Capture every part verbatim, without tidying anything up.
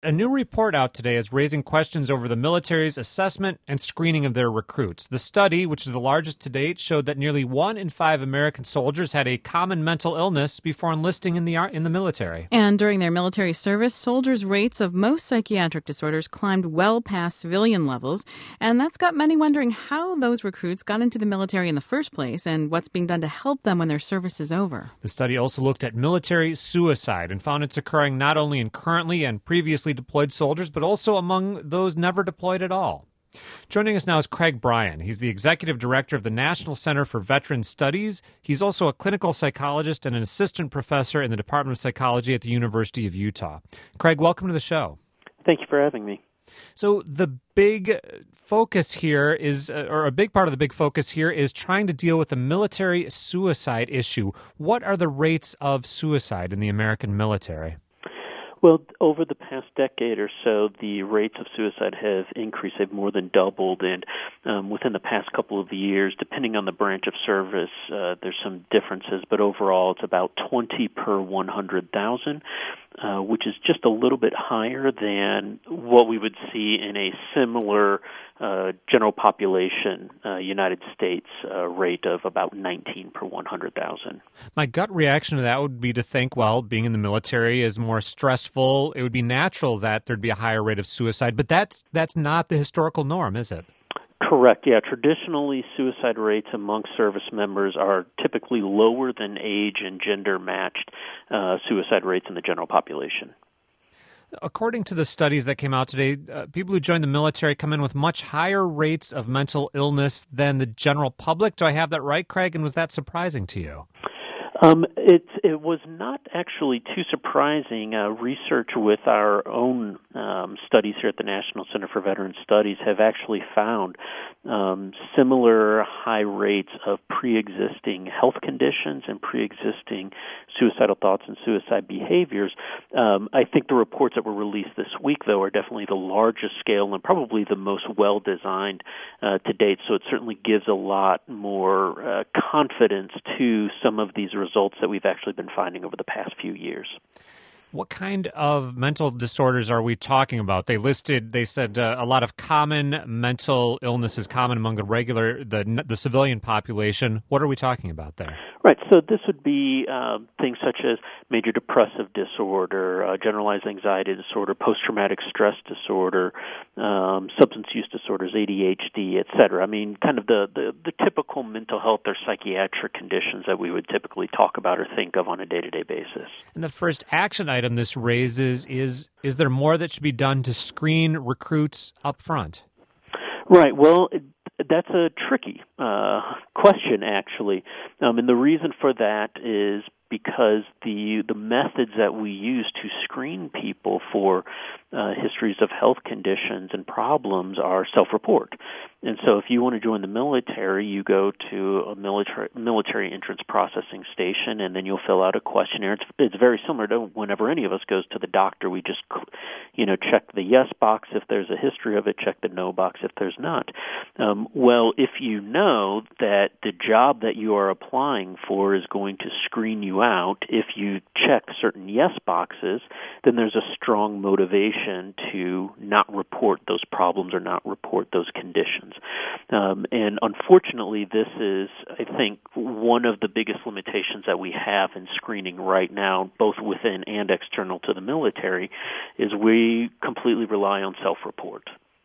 a new report out today is raising questions over the military's assessment and screening of their recruits. The study, which is the largest to date, showed that nearly one in five American soldiers had a common mental illness before enlisting in the in the military. And during their military service, soldiers' rates of most psychiatric disorders climbed well past civilian levels. And that's got many wondering how those recruits got into the military in the first place and what's being done to help them when their service is over. The study also looked at military suicide and found it's occurring not only in currently and previously deployed soldiers, but also among those never deployed at all. Joining us now is Craig Bryan. He's the executive director of the National Center for Veteran Studies. He's also a clinical psychologist and an assistant professor in the Department of Psychology at the University of Utah. Craig, welcome to the show. Thank you for having me. So the big focus here is, or a big part of the big focus here is trying to deal with the military suicide issue. What are the rates of suicide in the American military? Well, over the past decade or so, the rates of suicide have increased. They've more than doubled, and um, within the past couple of years, depending on the branch of service, uh, there's some differences, but overall it's about twenty per one hundred thousand, uh, which is just a little bit higher than what we would see in a similar uh, general population uh, United States uh, rate of about nineteen per one hundred thousand. My gut reaction to that would be to think, well, being in the military is more stressful. It would be natural that there'd be a higher rate of suicide, but that's that's not the historical norm, is it? Correct. Yeah, traditionally suicide rates among service members are typically lower than age and gender matched uh, suicide rates in the general population. According to the studies that came out today, uh, people who join the military come in with much higher rates of mental illness than the general public. Do I have that right, Craig? And was that surprising to you? Um, it, it was not actually too surprising. Uh, research with our own um, studies here at the National Center for Veteran Studies have actually found um, similar high rates of pre-existing health conditions and pre-existing suicidal thoughts and suicide behaviors. Um, I think the reports that were released this week, though, are definitely the largest scale and probably the most well-designed uh, to date, so it certainly gives a lot more uh, confidence to some of these results results that we've actually been finding over the past few years. What kind of mental disorders are we talking about? They listed, they said uh, a lot of common mental illnesses common among the regular, the the civilian population. What are we talking about there? Right, so this would be uh, things such as major depressive disorder, uh, generalized anxiety disorder, post-traumatic stress disorder, um, substance use disorders, A D H D, et cetera. I mean, kind of the, the, the typical mental health or psychiatric conditions that we would typically talk about or think of on a day-to-day basis. And the first action item this raises is, is there more that should be done to screen recruits up front? Right, well, it, that's a tricky uh, question, actually. Um, and the reason for that is because the the methods that we use to screen people for uh, histories of health conditions and problems are self-report. And so if you want to join the military, you go to a military military entrance processing station, and then you'll fill out a questionnaire. It's, it's very similar to whenever any of us goes to the doctor. We just, you know, check the yes box if there's a history of it, check the no box if there's not. Um, well, if you know that the job that you are applying for is going to screen you out, if you check certain yes boxes, then there's a strong motivation to not report those problems or not report those conditions. Um, and unfortunately, this is, I think, one of the biggest limitations that we have in screening right now, both within and external to the military, is we completely rely on self-report.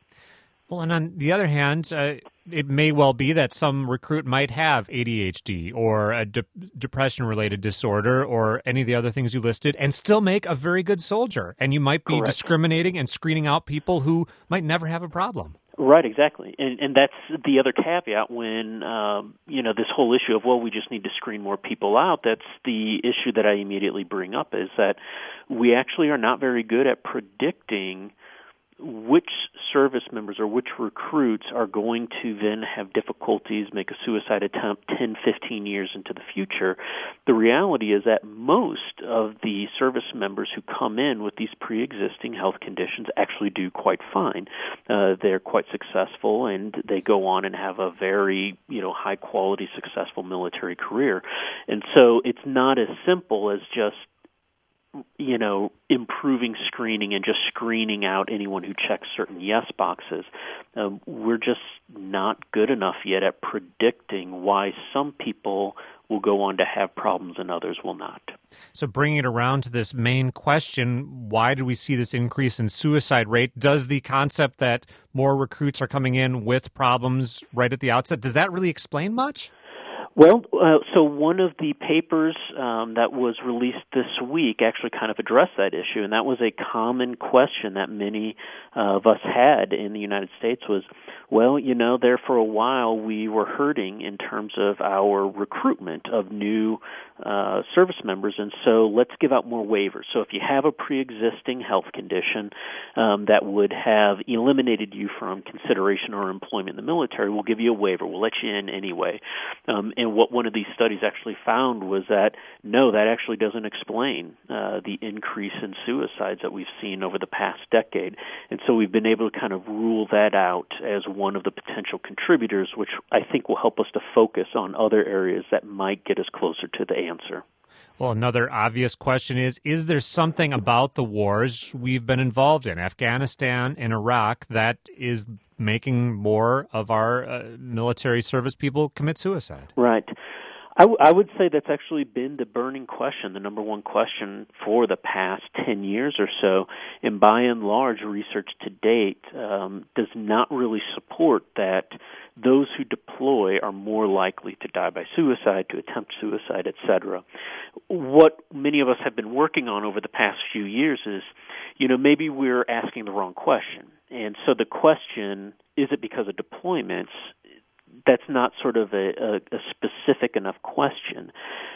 Well, and on the other hand, uh, it may well be that some recruit might have A D H D or a de- depression-related disorder or any of the other things you listed and still make a very good soldier. And you might be Correct. discriminating and screening out people who might never have a problem. Right, exactly. And and that's the other caveat when, um, you know, this whole issue of, well, we just need to screen more people out, that's the issue that I immediately bring up, is that we actually are not very good at predicting which service members or which recruits are going to then have difficulties, make a suicide attempt ten, fifteen years into the future. The reality is that most of the service members who come in with these pre-existing health conditions actually do quite fine. Uh, they're quite successful, and they go on and have a very, you know, high-quality, successful military career. And so it's not as simple as just you know, improving screening and just screening out anyone who checks certain yes boxes. Um, we're just not good enough yet at predicting why some people will go on to have problems and others will not. So bringing it around to this main question, why do we see this increase in suicide rate? Does the concept that more recruits are coming in with problems right at the outset, does that really explain much? Well, uh, so one of the papers um, that was released this week actually kind of addressed that issue, and that was a common question that many uh, of us had in the United States was, well, you know, there for a while we were hurting in terms of our recruitment of new uh, service members, and so let's give out more waivers. So if you have a pre-existing health condition um, that would have eliminated you from consideration or employment in the military, we'll give you a waiver. We'll let you in anyway. Um, and what one of these studies actually found was that, no, that actually doesn't explain uh, the increase in suicides that we've seen over the past decade. And so we've been able to kind of rule that out as one of the potential contributors, which I think will help us to focus on other areas that might get us closer to the answer. Well, another obvious question is, is there something about the wars we've been involved in, Afghanistan and Iraq, that is making more of our uh, military service people commit suicide? Right. I, w- I would say that's actually been the burning question, the number one question for the past ten years or so. And by and large, research to date um, does not really support that those who deploy are more likely to die by suicide, to attempt suicide, et cetera. What many of us have been working on over the past few years is, you know, maybe we're asking the wrong question. And so the question, is it because of deployments? That's not sort of a, a, a specific enough question.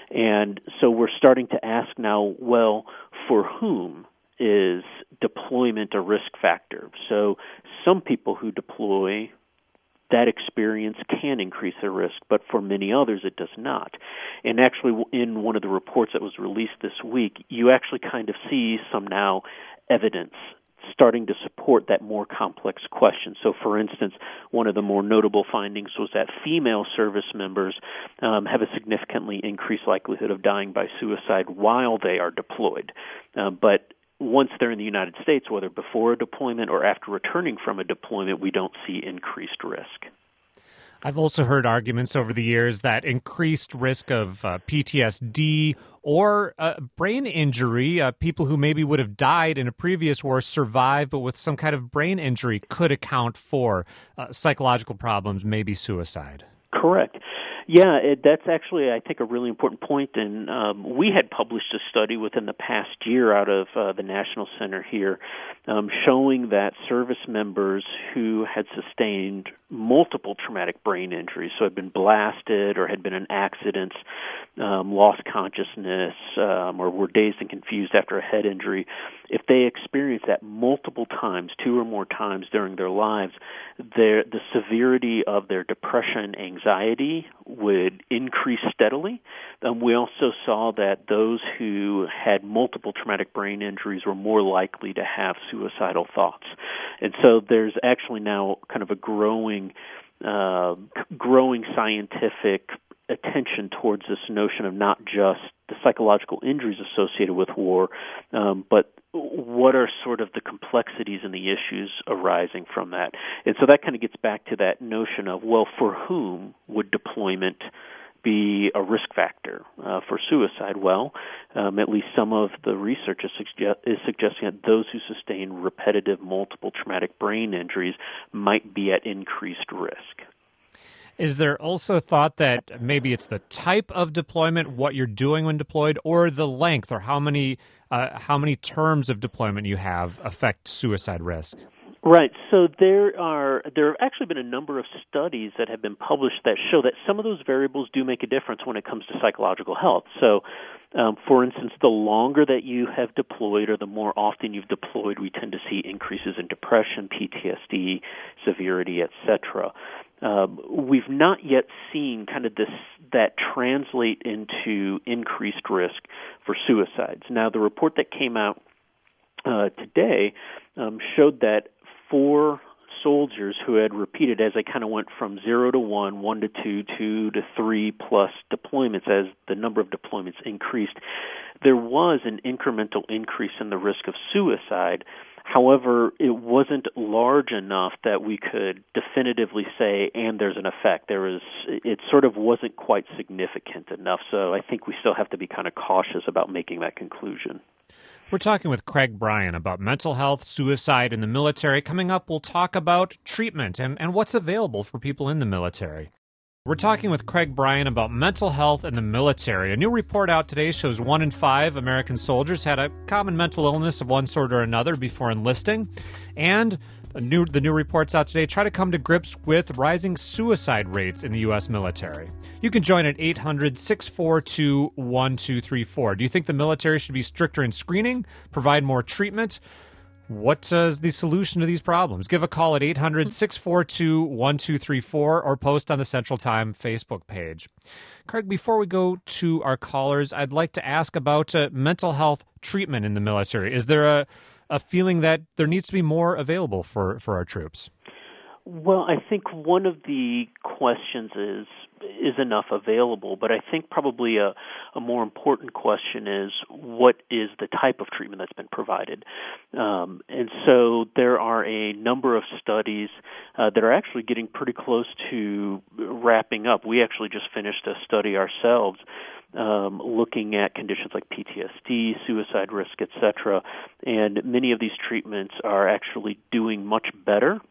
And so we're starting to ask now, well, for whom is deployment a risk factor? So some people who deploy, that experience can increase their risk, but for many others it does not. And actually in one of the reports that was released this week, you actually kind of see some now evidence starting to support that more complex question. So, for instance, one of the more notable findings was that female service members um, have a significantly increased likelihood of dying by suicide while they are deployed. Uh, but once they're in the United States, whether before a deployment or after returning from a deployment, we don't see increased risk. I've also heard arguments over the years that increased risk of uh, P T S D or uh, brain injury, uh, people who maybe would have died in a previous war survived, but with some kind of brain injury could account for uh, psychological problems, maybe suicide. Correct. Yeah, it, that's actually, I think, a really important point. And um, we had published a study within the past year out of uh, the National Center here um, showing that service members who had sustained multiple traumatic brain injuries, so had been blasted or had been in accidents, um, lost consciousness, um, or were dazed and confused after a head injury, if they experienced that multiple times, two or more times during their lives, their, the severity of their depression and anxiety would increase steadily. Um, we also saw that those who had multiple traumatic brain injuries were more likely to have suicidal thoughts. And so there's actually now kind of a growing, uh, growing scientific attention towards this notion of not just the psychological injuries associated with war, um, but what are sort of the complexities and the issues arising from that. And so that kind of gets back to that notion of, well, for whom would deployment be a risk factor uh, for suicide? Well, um, at least some of the research is, suggest- is suggesting that those who sustain repetitive multiple traumatic brain injuries might be at increased risk. Is there also thought that maybe it's the type of deployment, what you're doing when deployed, or the length, or how many uh, how many terms of deployment you have affect suicide risk? Right. So there are there have actually been a number of studies that have been published that show that some of those variables do make a difference when it comes to psychological health. So, um, for instance, the longer that you have deployed or the more often you've deployed, we tend to see increases in depression, P T S D, severity, et cetera. Um, we've not yet seen kind of this that translate into increased risk for suicides. Now, the report that came out uh, today um, showed that for soldiers who had repeated, as they kind of went from zero to one, one to two, two to three plus deployments, as the number of deployments increased, there was an incremental increase in the risk of suicide. However, it wasn't large enough that we could definitively say, and there's an effect. There was, it sort of wasn't quite significant enough. So I think we still have to be kind of cautious about making that conclusion. We're talking with Craig Bryan about mental health, suicide in the military. Coming up, we'll talk about treatment and, and what's available for people in the military. We're talking with Craig Bryan about mental health in the military. A new report out today shows one in five American soldiers had a common mental illness of one sort or another before enlisting. And a new, the new reports out today try to come to grips with rising suicide rates in the U S military. You can join at eight hundred, six four two, one two three four. Do you think the military should be stricter in screening, provide more treatment? What is the solution to these problems? Give a call at eight hundred, six four two, one two three four or post on the Central Time Facebook page. Craig, before we go to our callers, I'd like to ask about uh, mental health treatment in the military. Is there a, a feeling that there needs to be more available for, for our troops? Well, I think one of the questions is, is enough available, but I think probably a, a more important question is, what is the type of treatment that's been provided? Um, and so there are a number of studies uh, that are actually getting pretty close to wrapping up. We actually just finished a study ourselves um, looking at conditions like P T S D, suicide risk, et cetera, and many of these treatments are actually doing much better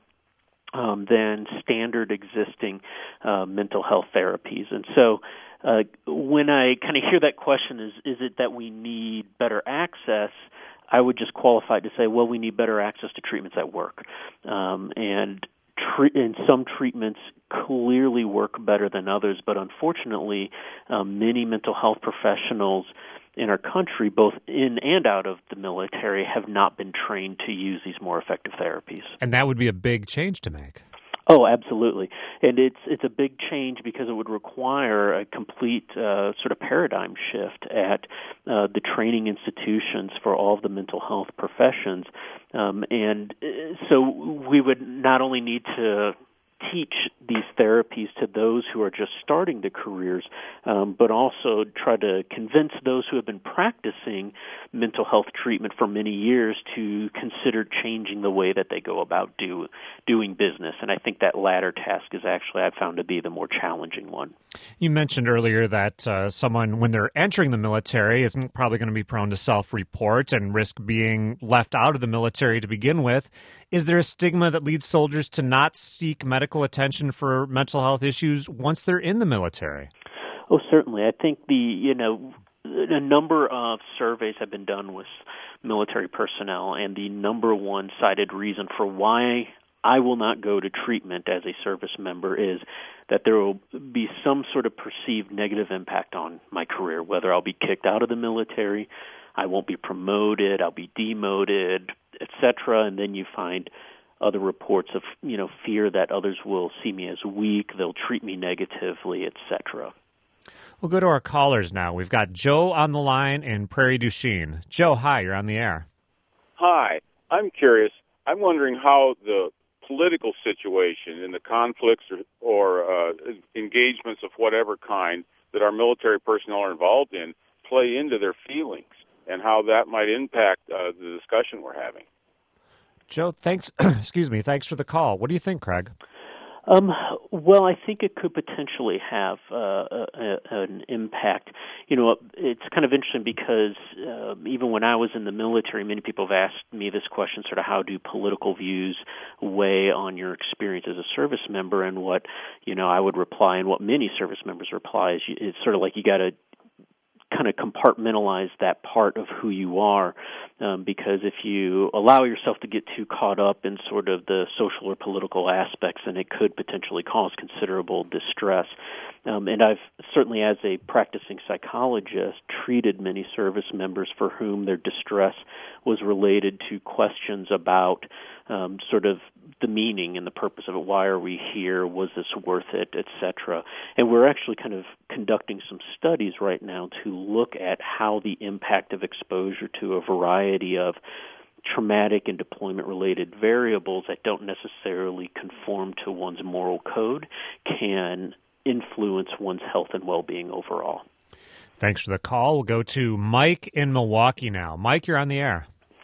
Um, than standard existing uh, mental health therapies. And so uh, when I kind of hear that question, is, is it that we need better access, I would just qualify it to say, well, we need better access to treatments that work. Um, and, tre- and some treatments clearly work better than others, but unfortunately, um, many mental health professionals in our country, both in and out of the military, have not been trained to use these more effective therapies. And that would be a big change to make. Oh, absolutely. And it's it's a big change because it would require a complete uh, sort of paradigm shift at uh, the training institutions for all of the mental health professions. Um, and so we would not only need to teach these therapies to those who are just starting their careers, um, but also try to convince those who have been practicing mental health treatment for many years to consider changing the way that they go about do, doing business. And I think that latter task is actually, I've found to be the more challenging one. You mentioned earlier that uh, someone, when they're entering the military, isn't probably going to be prone to self-report and risk being left out of the military to begin with. Is there a stigma that leads soldiers to not seek medical attention for mental health issues once they're in the military? Oh, certainly. I think the, you know, a number of surveys have been done with military personnel, and the number one cited reason for why I will not go to treatment as a service member is that there will be some sort of perceived negative impact on my career, whether I'll be kicked out of the military, I won't be promoted, I'll be demoted, et cetera. And then you find other reports of, you know, fear that others will see me as weak, they'll treat me negatively, et cetera. We'll go to our callers now. We've got Joe on the line in Prairie du Chien. Joe, hi, you're on the air. Hi. I'm curious. I'm wondering how the political situation and the conflicts or, or uh, engagements of whatever kind that our military personnel are involved in play into their feelings and how that might impact uh, the discussion we're having. Joe, thanks. Excuse me. Thanks for the call. What do you think, Craig? Um, well, I think it could potentially have uh, a, a, an impact. You know, it's kind of interesting because uh, even when I was in the military, many people have asked me this question, sort of how do political views weigh on your experience as a service member? And what, you know, I would reply, and what many service members reply is, it's sort of like you got to kind of compartmentalize that part of who you are, um, because if you allow yourself to get too caught up in sort of the social or political aspects, then it could potentially cause considerable distress. Um, and I've certainly, as a practicing psychologist, treated many service members for whom their distress was related to questions about um, sort of the meaning and the purpose of it. Why are we here? Was this worth it? Et cetera. And we're actually kind of conducting some studies right now to look at how the impact of exposure to a variety of traumatic and deployment-related variables that don't necessarily conform to one's moral code can influence one's health and well-being overall. Thanks for the call. We'll go to Mike in Milwaukee now. Mike, you're on the air.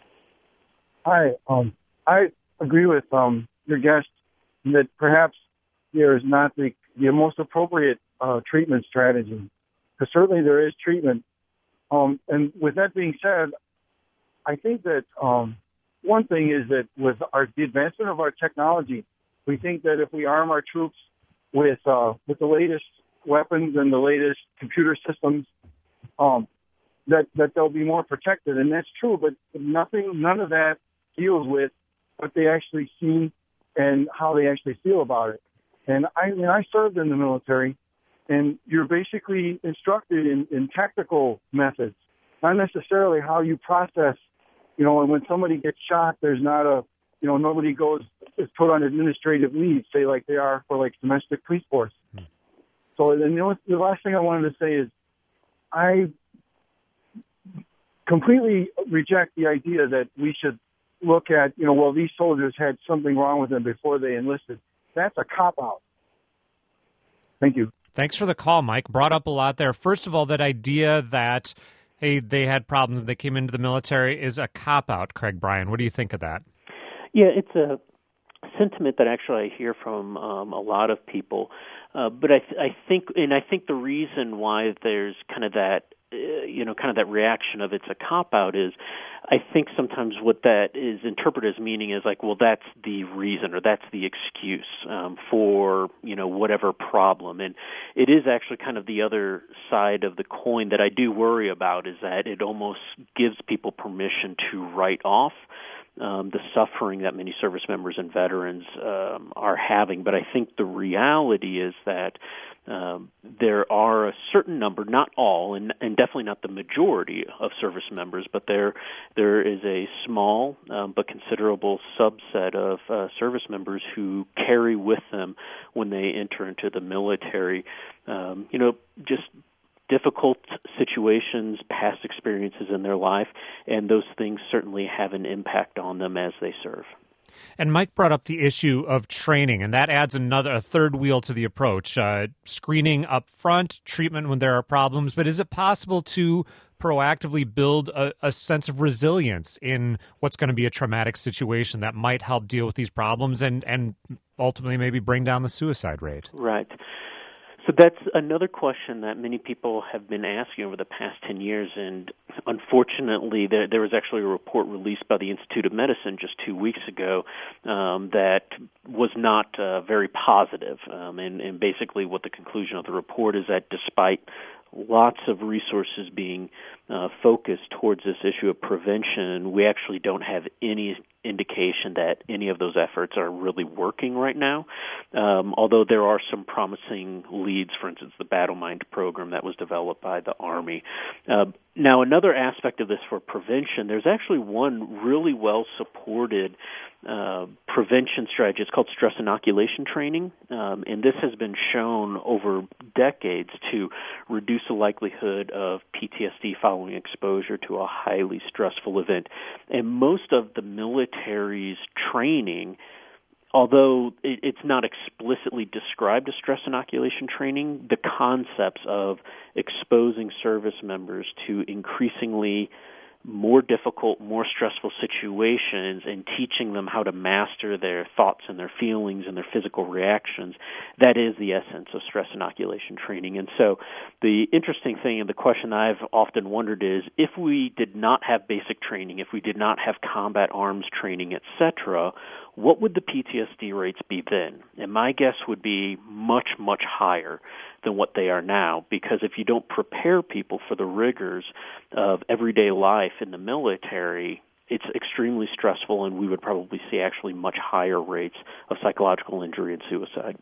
Hi. Um, I agree with um, your guest that perhaps there is not the, the most appropriate uh, treatment strategy, because certainly there is treatment. Um, and with that being said, I think that um, one thing is that with our, the advancement of our technology, we think that if we arm our troops with uh, with the latest weapons and the latest computer systems, um, that that they'll be more protected, and that's true. But nothing, none of that deals with what they actually see and how they actually feel about it. And I, I mean, I served in the military, and you're basically instructed in, in tactical methods, not necessarily how you process. You know, and when somebody gets shot, there's not a, you know, nobody goes is put on administrative leave, say like they are for like domestic police force. Hmm. So then the, the last thing I wanted to say is, I completely reject the idea that we should look at, you know, well, these soldiers had something wrong with them before they enlisted. That's a cop-out. Thank you. Thanks for the call, Mike. Brought up a lot there. First of all, that idea that, hey, they had problems and they came into the military is a cop-out, Craig Bryan. What do you think of that? Yeah, it's a sentiment that actually I hear from um, a lot of people. Uh, but I, th- I think, and I think the reason why there's kind of that, uh, you know, kind of that reaction of it's a cop-out is, I think sometimes what that is interpreted as meaning is like, well, that's the reason or that's the excuse um, for, you know, whatever problem. And it is actually kind of the other side of the coin that I do worry about, is that it almost gives people permission to write off Um, the suffering that many service members and veterans um, are having. But I think the reality is that um, there are a certain number, not all, and, and definitely not the majority of service members, but there there is a small um, but considerable subset of uh, service members who carry with them when they enter into the military, um, you know, just difficult situations, past experiences in their life, and those things certainly have an impact on them as they serve. And Mike brought up the issue of training, and that adds another a third wheel to the approach. Uh, screening up front, treatment when there are problems, but is it possible to proactively build a, a sense of resilience in what's going to be a traumatic situation that might help deal with these problems and, and ultimately maybe bring down the suicide rate? Right. So that's another question that many people have been asking over the past ten years, and unfortunately there, there was actually a report released by the Institute of Medicine just two weeks ago um, that was not uh, very positive. Um, and, and basically what the conclusion of the report is that despite lots of resources being uh, focused towards this issue of prevention, we actually don't have any indication that any of those efforts are really working right now, um, although there are some promising leads, for instance, the Battle Mind program that was developed by the Army. Uh, now, another aspect of this for prevention, there's actually one really well-supported uh, prevention strategy. It's called stress inoculation training, um, and this has been shown over decades to reduce the likelihood of P T S D following exposure to a highly stressful event. And most of the military's training, although it's not explicitly described as stress inoculation training, the concepts of exposing service members to increasingly more difficult, more stressful situations and teaching them how to master their thoughts and their feelings and their physical reactions, that is the essence of stress inoculation training. And so the interesting thing and the question I've often wondered is, if we did not have basic training, if we did not have combat arms training, et cetera, what would the P T S D rates be then? And my guess would be much, much higher than what they are now, because if you don't prepare people for the rigors of everyday life in the military, it's extremely stressful, and we would probably see actually much higher rates of psychological injury and suicide.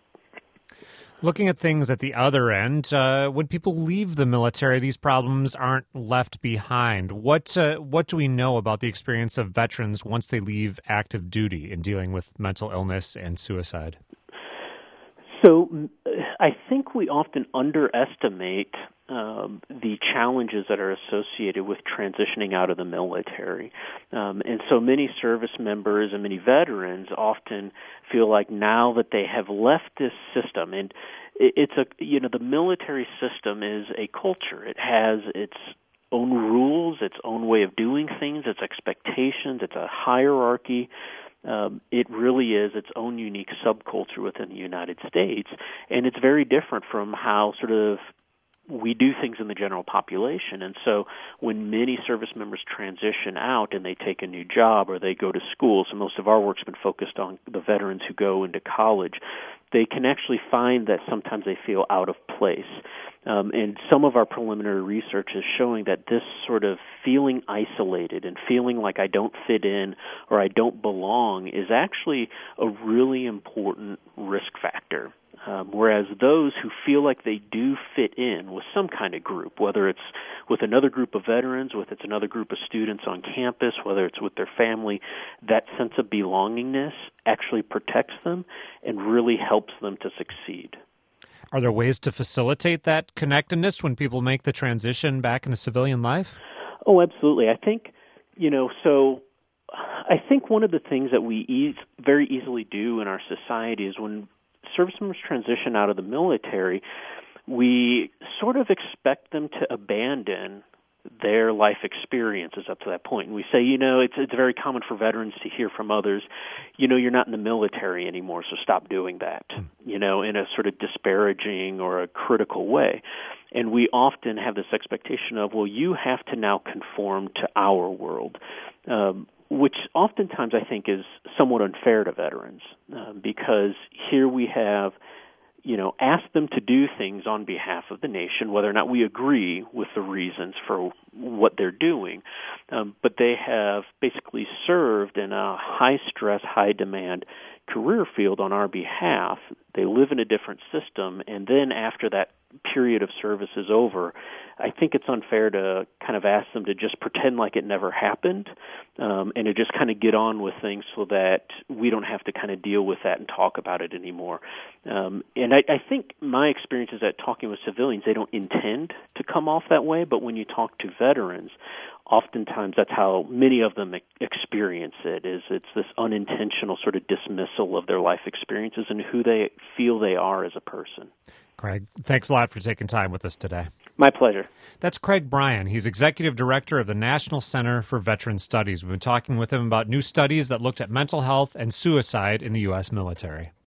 Looking at things at the other end, uh, when people leave the military, these problems aren't left behind. What uh, what do we know about the experience of veterans once they leave active duty in dealing with mental illness and suicide? So I think we often underestimate um, the challenges that are associated with transitioning out of the military. Um, and so many service members and many veterans often feel like now that they have left this system, and it's a you know the military system is a culture. It has its own rules, its own way of doing things, its expectations. It's a hierarchy. Um, it really is its own unique subculture within the United States, and it's very different from how sort of we do things in the general population. And so when many service members transition out and they take a new job or they go to school, so most of our work's been focused on the veterans who go into college, they can actually find that sometimes they feel out of place. Um, and some of our preliminary research is showing that this sort of feeling isolated and feeling like I don't fit in or I don't belong is actually a really important risk factor. Um, whereas those who feel like they do fit in with some kind of group, whether it's with another group of veterans, whether it's another group of students on campus, whether it's with their family, that sense of belongingness actually protects them and really helps them to succeed. Are there ways to facilitate that connectedness when people make the transition back into civilian life? Oh, absolutely. I think, you know, so I think one of the things that we ease, very easily do in our society is when service members transition out of the military, we sort of expect them to abandon their life experiences up to that point. And we say, you know, it's it's very common for veterans to hear from others, you know, you're not in the military anymore, so stop doing that, mm. you know, in a sort of disparaging or a critical way. And we often have this expectation of, well, you have to now conform to our world, um, which oftentimes I think is somewhat unfair to veterans uh, because here we have, you know, asked them to do things on behalf of the nation, whether or not we agree with the reasons for what they're doing. Um, but they have basically served in a high-stress, high-demand career field on our behalf. They live in a different system, and then after that period of service is over, I think it's unfair to kind of ask them to just pretend like it never happened um, and to just kind of get on with things so that we don't have to kind of deal with that and talk about it anymore. Um, and I, I think my experience is that talking with civilians, they don't intend to come off that way, but when you talk to veterans, oftentimes that's how many of them experience it, is it's this unintentional sort of dismissal of their life experiences and who they feel they are as a person. Craig, thanks a lot for taking time with us today. My pleasure. That's Craig Bryan. He's Executive Director of the National Center for Veteran Studies. We've been talking with him about new studies that looked at mental health and suicide in the U S military.